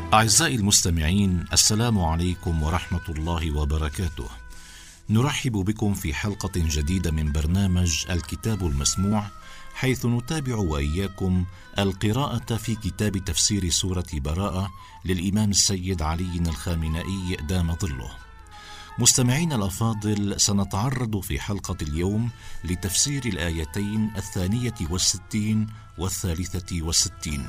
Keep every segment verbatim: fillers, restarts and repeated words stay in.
أعزائي المستمعين، السلام عليكم ورحمة الله وبركاته. نرحب بكم في حلقة جديدة من برنامج الكتاب المسموع، حيث نتابع وإياكم القراءة في كتاب تفسير سورة براءة للإمام السيد علي الخامنئي دام ظله. مستمعين الأفاضل، سنتعرض في حلقة اليوم لتفسير الآيتين الثانية والستين والثالثة والستين.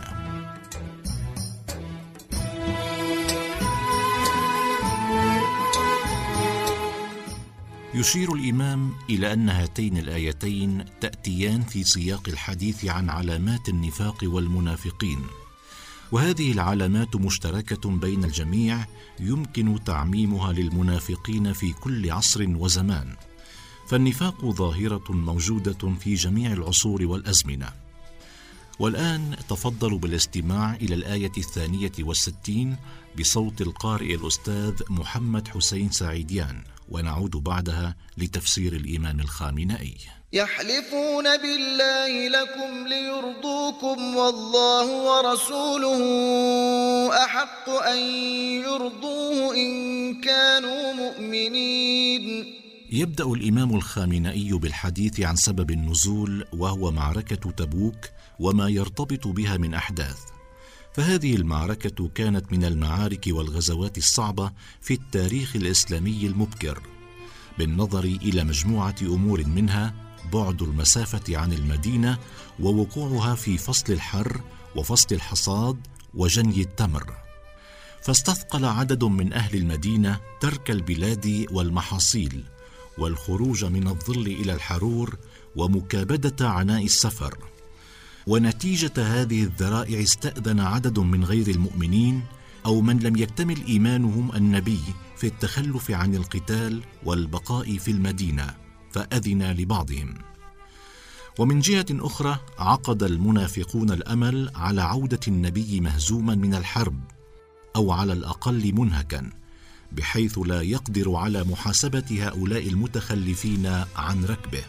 يشير الإمام إلى أن هاتين الآيتين تأتيان في سياق الحديث عن علامات النفاق والمنافقين، وهذه العلامات مشتركة بين الجميع يمكن تعميمها للمنافقين في كل عصر وزمان، فالنفاق ظاهرة موجودة في جميع العصور والأزمنة. والآن تفضلوا بالاستماع إلى الآية الثانية والستين بصوت القارئ الأستاذ محمد حسين سعيديان، ونعود بعدها لتفسير الإمام الخامنئي. يحلفون بالله لكم ليرضوكم والله ورسوله أحق أن يرضوه إن كانوا مؤمنين. يبدأ الإمام الخامنئي بالحديث عن سبب النزول، وهو معركة تبوك وما يرتبط بها من أحداث. فهذه المعركة كانت من المعارك والغزوات الصعبة في التاريخ الإسلامي المبكر، بالنظر إلى مجموعة أمور، منها بعد المسافة عن المدينة ووقوعها في فصل الحر وفصل الحصاد وجني التمر. فاستثقل عدد من أهل المدينة ترك البلاد والمحاصيل والخروج من الظل إلى الحرور ومكابدة عناء السفر. ونتيجة هذه الذرائع استأذن عدد من غير المؤمنين أو من لم يكتمل إيمانهم النبي في التخلف عن القتال والبقاء في المدينة، فأذن لبعضهم. ومن جهة أخرى عقد المنافقون الأمل على عودة النبي مهزوما من الحرب، أو على الأقل منهكا، بحيث لا يقدر على محاسبة هؤلاء المتخلفين عن ركبه.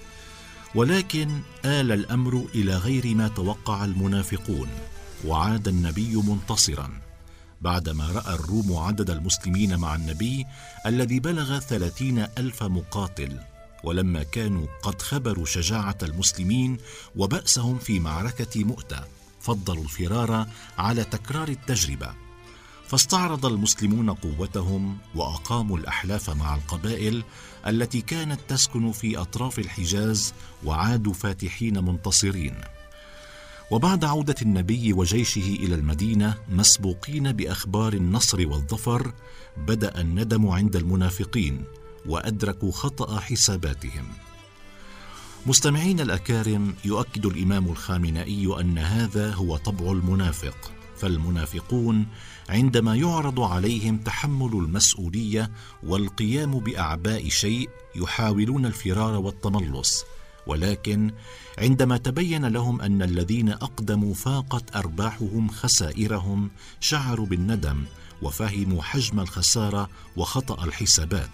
ولكن آل الأمر إلى غير ما توقع المنافقون، وعاد النبي منتصرا بعدما رأى الروم عدد المسلمين مع النبي الذي بلغ ثلاثين ألف مقاتل. ولما كانوا قد خبروا شجاعة المسلمين وبأسهم في معركة مؤتة، فضلوا الفرار على تكرار التجربة، فاستعرض المسلمون قوتهم وأقاموا الأحلاف مع القبائل التي كانت تسكن في أطراف الحجاز، وعادوا فاتحين منتصرين. وبعد عودة النبي وجيشه إلى المدينة مسبوقين بأخبار النصر والظفر، بدأ الندم عند المنافقين وأدركوا خطأ حساباتهم. مستمعين الأكارم، يؤكد الإمام الخامنئي أن هذا هو طبع المنافق. فالمنافقون عندما يعرض عليهم تحمل المسؤولية والقيام بأعباء شيء يحاولون الفرار والتملص، ولكن عندما تبين لهم أن الذين أقدموا فاقت أرباحهم خسائرهم، شعروا بالندم وفهموا حجم الخسارة وخطأ الحسابات.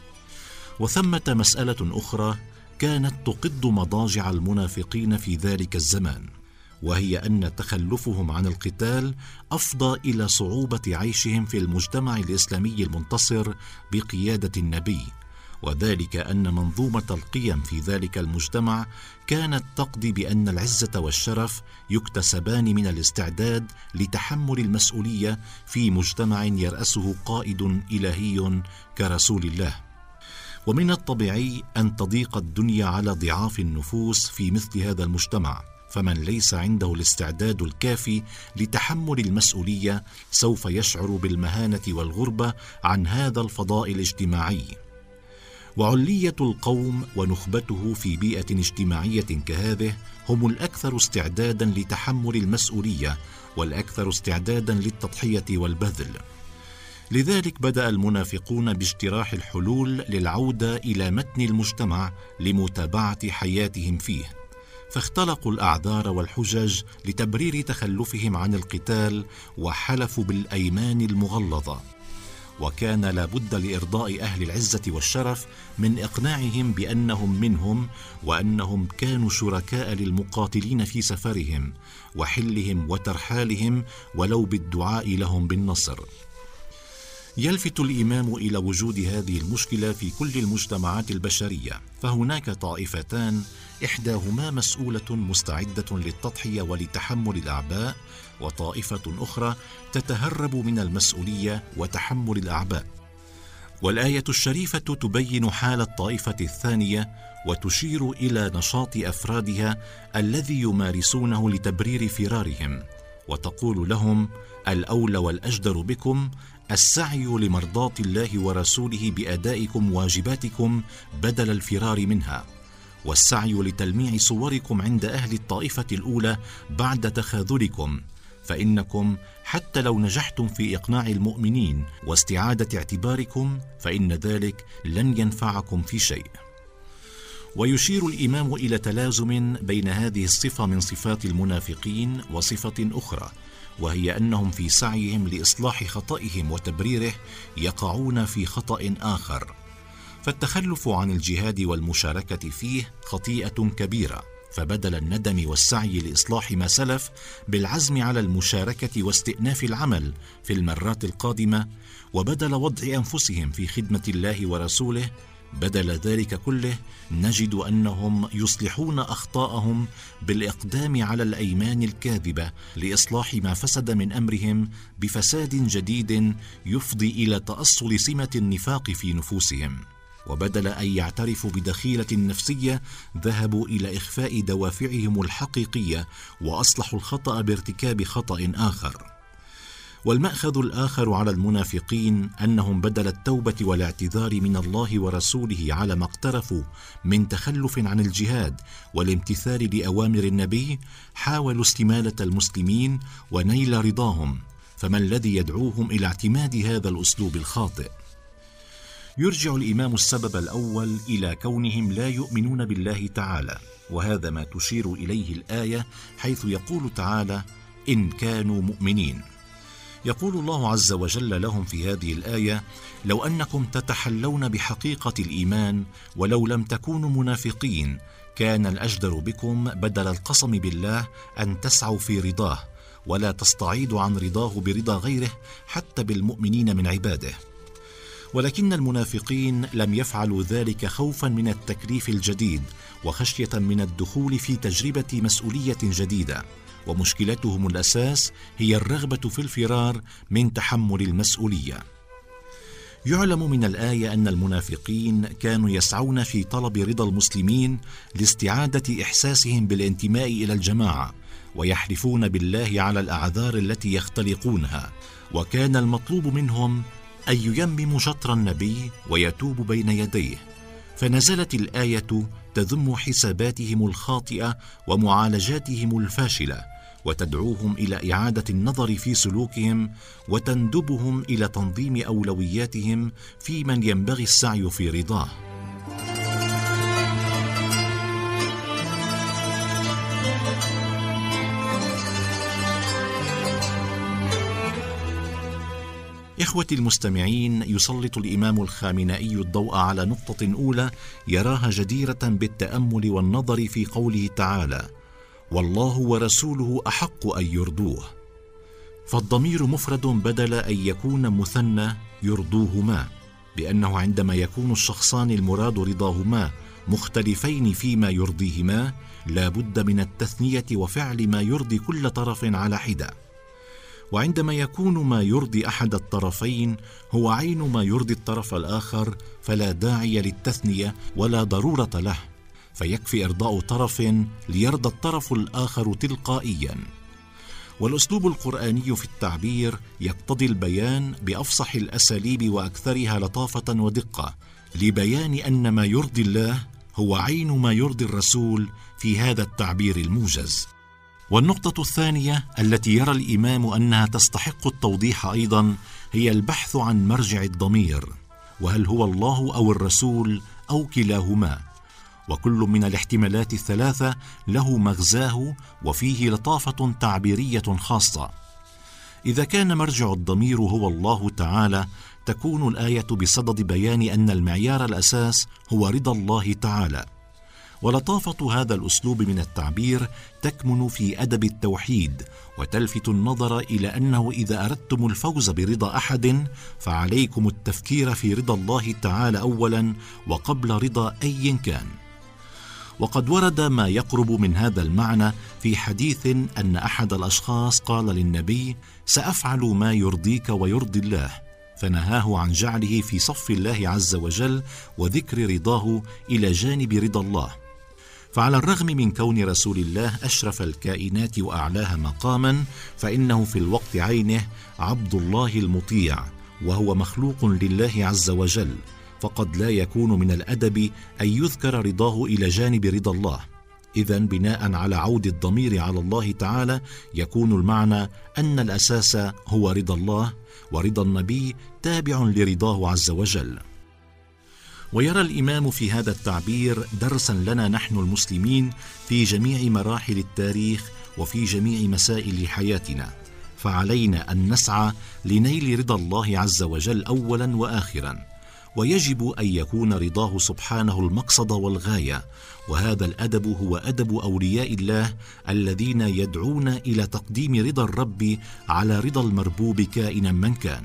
وثمة مسألة أخرى كانت تقض مضاجع المنافقين في ذلك الزمان، وهي أن تخلفهم عن القتال أفضى إلى صعوبة عيشهم في المجتمع الإسلامي المنتصر بقيادة النبي، وذلك أن منظومة القيم في ذلك المجتمع كانت تقضي بأن العزة والشرف يكتسبان من الاستعداد لتحمل المسؤولية في مجتمع يرأسه قائد إلهي كرسول الله. ومن الطبيعي أن تضيق الدنيا على ضعاف النفوس في مثل هذا المجتمع، فمن ليس عنده الاستعداد الكافي لتحمل المسؤولية سوف يشعر بالمهانة والغربة عن هذا الفضاء الاجتماعي. وعلية القوم ونخبته في بيئة اجتماعية كهذه هم الأكثر استعدادا لتحمل المسؤولية والأكثر استعدادا للتضحية والبذل. لذلك بدأ المنافقون باجتراح الحلول للعودة إلى متن المجتمع لمتابعة حياتهم فيه، فاختلقوا الأعذار والحجج لتبرير تخلفهم عن القتال، وحلفوا بالأيمان المغلظة. وكان لابد لإرضاء أهل العزة والشرف من إقناعهم بأنهم منهم، وأنهم كانوا شركاء للمقاتلين في سفرهم وحلهم وترحالهم ولو بالدعاء لهم بالنصر. يلفت الإمام إلى وجود هذه المشكلة في كل المجتمعات البشرية، فهناك طائفتان إحداهما مسؤولة مستعدة للتضحية ولتحمل الأعباء، وطائفة أخرى تتهرب من المسؤولية وتحمل الأعباء. والآية الشريفة تبين حال الطائفة الثانية وتشير إلى نشاط أفرادها الذي يمارسونه لتبرير فرارهم، وتقول لهم: الأولى والأجدر بكم السعي لمرضاة الله ورسوله بأدائكم واجباتكم بدل الفرار منها، والسعي لتلميع صوركم عند أهل الطائفة الأولى بعد تخاذلكم، فإنكم حتى لو نجحتم في إقناع المؤمنين واستعادة اعتباركم فإن ذلك لن ينفعكم في شيء. ويشير الإمام إلى تلازم بين هذه الصفة من صفات المنافقين وصفة أخرى، وهي أنهم في سعيهم لإصلاح خطئهم وتبريره يقعون في خطأ آخر، فالتخلف عن الجهاد والمشاركة فيه خطيئة كبيرة، فبدل الندم والسعي لإصلاح ما سلف بالعزم على المشاركة واستئناف العمل في المرات القادمة، وبدل وضع أنفسهم في خدمة الله ورسوله، بدل ذلك كله نجد أنهم يصلحون أخطاءهم بالإقدام على الأيمان الكاذبة لإصلاح ما فسد من أمرهم بفساد جديد يفضي إلى تأصل سمة النفاق في نفوسهم. وبدل أن يعترفوا بدخيلة نفسية ذهبوا إلى إخفاء دوافعهم الحقيقية وأصلحوا الخطأ بارتكاب خطأ آخر. والمأخذ الآخر على المنافقين أنهم بدل التوبة والاعتذار من الله ورسوله على ما اقترفوا من تخلف عن الجهاد والامتثال لأوامر النبي حاولوا استمالة المسلمين ونيل رضاهم، فما الذي يدعوهم إلى اعتماد هذا الأسلوب الخاطئ؟ يرجع الإمام السبب الأول إلى كونهم لا يؤمنون بالله تعالى، وهذا ما تشير إليه الآية حيث يقول تعالى: إن كانوا مؤمنين. يقول الله عز وجل لهم في هذه الآية: لو أنكم تتحلون بحقيقة الإيمان ولو لم تكونوا منافقين كان الأجدر بكم بدل القسم بالله أن تسعوا في رضاه ولا تستعيضوا عن رضاه برضا غيره حتى بالمؤمنين من عباده. ولكن المنافقين لم يفعلوا ذلك خوفا من التكليف الجديد وخشية من الدخول في تجربة مسؤولية جديدة، ومشكلتهم الأساس هي الرغبة في الفرار من تحمل المسؤولية. يعلم من الآية أن المنافقين كانوا يسعون في طلب رضا المسلمين لاستعادة إحساسهم بالانتماء إلى الجماعة، ويحلفون بالله على الأعذار التي يختلقونها، وكان المطلوب منهم أن ييمموا شطر النبي ويتوبوا بين يديه، فنزلت الآية تذم حساباتهم الخاطئة ومعالجاتهم الفاشلة، وتدعوهم إلى إعادة النظر في سلوكهم وتندبهم إلى تنظيم أولوياتهم في من ينبغي السعي في رضاه. إخوتي المستمعين، يسلط الإمام الخامنئي الضوء على نقطة أولى يراها جديرة بالتأمل والنظر في قوله تعالى: والله ورسوله أحق أن يرضوه. فالضمير مفرد بدل أن يكون مثنى يرضوهما، لأنه عندما يكون الشخصان المراد رضاهما مختلفين فيما يرضيهما لا بد من التثنية وفعل ما يرضي كل طرف على حدة، وعندما يكون ما يرضي أحد الطرفين هو عين ما يرضي الطرف الآخر فلا داعي للتثنية ولا ضرورة له، فيكفي إرضاء طرف ليرضى الطرف الآخر تلقائيا. والأسلوب القرآني في التعبير يقتضي البيان بأفصح الأساليب وأكثرها لطافة ودقة لبيان أن ما يرضي الله هو عين ما يرضي الرسول في هذا التعبير الموجز. والنقطة الثانية التي يرى الإمام أنها تستحق التوضيح أيضا هي البحث عن مرجع الضمير، وهل هو الله أو الرسول أو كلاهما، وكل من الاحتمالات الثلاثة له مغزاه وفيه لطافة تعبيرية خاصة. إذا كان مرجع الضمير هو الله تعالى تكون الآية بصدد بيان أن المعيار الأساس هو رضا الله تعالى. ولطافة هذا الأسلوب من التعبير تكمن في أدب التوحيد، وتلفت النظر إلى أنه إذا أردتم الفوز برضا أحد فعليكم التفكير في رضا الله تعالى أولا وقبل رضا أي كان. وقد ورد ما يقرب من هذا المعنى في حديث أن أحد الأشخاص قال للنبي: سأفعل ما يرضيك ويرضي الله، فنهاه عن جعله في صف الله عز وجل وذكر رضاه إلى جانب رضا الله. فعلى الرغم من كون رسول الله أشرف الكائنات وأعلاها مقاما، فإنه في الوقت عينه عبد الله المطيع، وهو مخلوق لله عز وجل، فقد لا يكون من الأدب أن يذكر رضاه إلى جانب رضا الله. إذن بناء على عود الضمير على الله تعالى يكون المعنى أن الأساس هو رضا الله، ورضا النبي تابع لرضاه عز وجل. ويرى الإمام في هذا التعبير درسا لنا نحن المسلمين في جميع مراحل التاريخ وفي جميع مسائل حياتنا، فعلينا أن نسعى لنيل رضا الله عز وجل أولا وآخرا، ويجب أن يكون رضاه سبحانه المقصد والغاية. وهذا الأدب هو أدب أولياء الله الذين يدعون إلى تقديم رضا الرب على رضا المربوب كائنا من كان.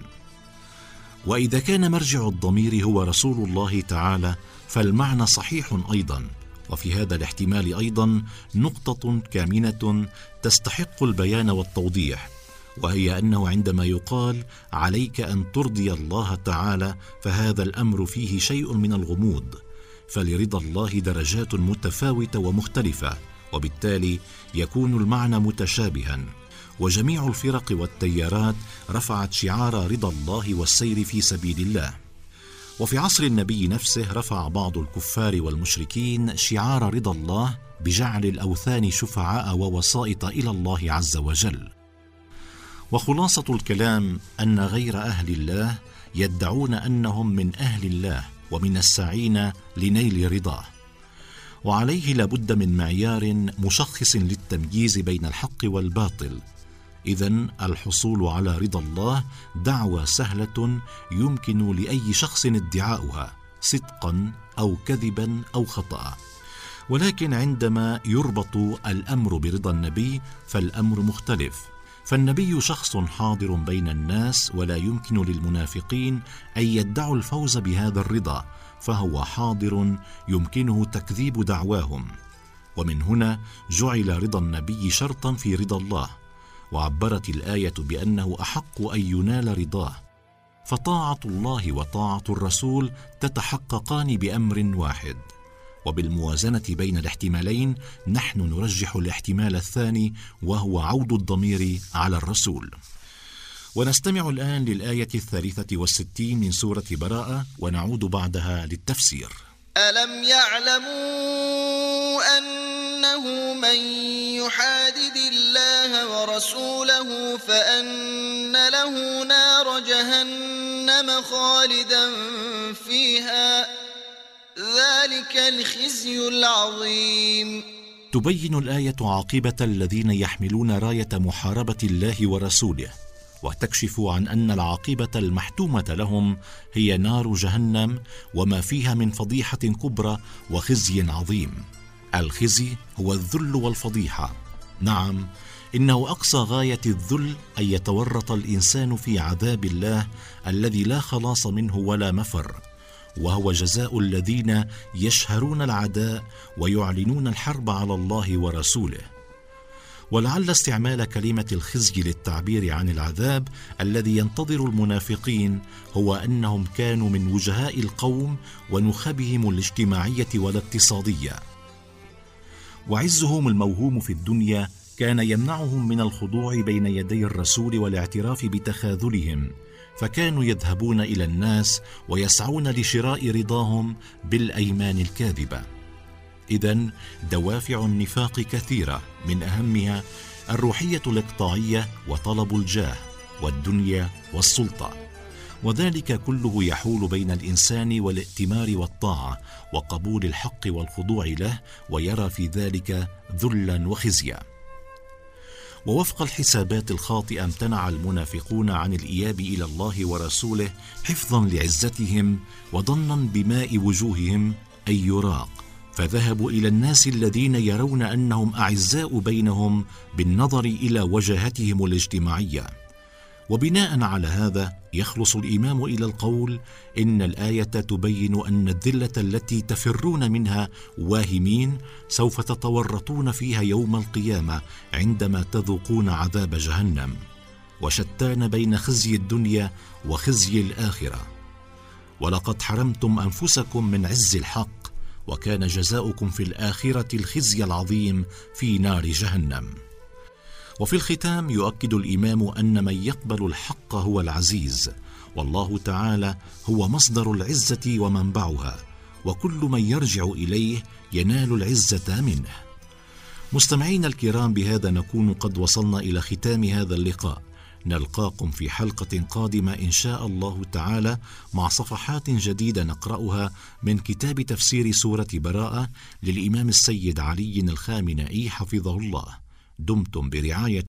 وإذا كان مرجع الضمير هو رسول الله تعالى فالمعنى صحيح أيضا. وفي هذا الاحتمال أيضا نقطة كامنة تستحق البيان والتوضيح، وهي أنه عندما يقال عليك أن ترضي الله تعالى فهذا الأمر فيه شيء من الغموض، فلرضا الله درجات متفاوتة ومختلفة، وبالتالي يكون المعنى متشابها. وجميع الفرق والتيارات رفعت شعار رضا الله والسير في سبيل الله. وفي عصر النبي نفسه رفع بعض الكفار والمشركين شعار رضا الله بجعل الأوثان شفعاء ووسائط إلى الله عز وجل. وخلاصة الكلام أن غير أهل الله يدعون أنهم من أهل الله ومن الساعين لنيل رضاه، وعليه لابد من معيار مشخص للتمييز بين الحق والباطل. إذن الحصول على رضا الله دعوة سهلة يمكن لأي شخص ادعاؤها صدقا أو كذبا أو خطأ، ولكن عندما يربط الأمر برضا النبي فالأمر مختلف. فالنبي شخص حاضر بين الناس، ولا يمكن للمنافقين أن يدعوا الفوز بهذا الرضا، فهو حاضر يمكنه تكذيب دعواهم. ومن هنا جعل رضا النبي شرطا في رضا الله، وعبرت الآية بأنه أحق أن ينال رضاه، فطاعة الله وطاعة الرسول تتحققان بأمر واحد. وبالموازنة بين الاحتمالين نحن نرجح الاحتمال الثاني، وهو عود الضمير على الرسول. ونستمع الآن للآية الثالثة والستين من سورة براءة، ونعود بعدها للتفسير. ألم يعلموا أنه من يحادد الله ورسوله فأن له نار جهنم خالدا فيها ذلك الخزي العظيم. تبين الآية عاقبة الذين يحملون راية محاربة الله ورسوله، وتكشف عن أن العاقبة المحتومة لهم هي نار جهنم وما فيها من فضيحة كبرى وخزي عظيم. الخزي هو الذل والفضيحة. نعم، إنه أقصى غاية الذل أن يتورط الإنسان في عذاب الله الذي لا خلاص منه ولا مفر، وهو جزاء الذين يشهرون العداء ويعلنون الحرب على الله ورسوله. ولعل استعمال كلمة الخزي للتعبير عن العذاب الذي ينتظر المنافقين هو أنهم كانوا من وجهاء القوم ونخبهم الاجتماعية والاقتصادية، وعزهم الموهوم في الدنيا كان يمنعهم من الخضوع بين يدي الرسول والاعتراف بتخاذلهم، فكانوا يذهبون إلى الناس ويسعون لشراء رضاهم بالأيمان الكاذبة. إذن دوافع النفاق كثيرة، من أهمها الروحية الإقطاعية وطلب الجاه والدنيا والسلطة، وذلك كله يحول بين الإنسان والائتمار والطاعة وقبول الحق والخضوع له، ويرى في ذلك ذلا وخزيا. ووفق الحسابات الخاطئة امتنع المنافقون عن الإياب إلى الله ورسوله حفظا لعزتهم وظنا بماء وجوههم أي يراق، فذهبوا إلى الناس الذين يرون أنهم أعزاء بينهم بالنظر إلى وجاهتهم الاجتماعية. وبناء على هذا يخلص الإمام إلى القول إن الآية تبين أن الذلة التي تفرون منها واهمين سوف تتورطون فيها يوم القيامة عندما تذوقون عذاب جهنم، وشتان بين خزي الدنيا وخزي الآخرة. ولقد حرمتم أنفسكم من عز الحق، وكان جزاؤكم في الآخرة الخزي العظيم في نار جهنم. وفي الختام يؤكد الإمام أن من يقبل الحق هو العزيز، والله تعالى هو مصدر العزة ومنبعها، وكل من يرجع إليه ينال العزة منه. مستمعين الكرام، بهذا نكون قد وصلنا إلى ختام هذا اللقاء. نلقاكم في حلقة قادمة إن شاء الله تعالى مع صفحات جديدة نقرأها من كتاب تفسير سورة براءة للإمام السيد علي الخامنئي حفظه الله. دمتم برعاية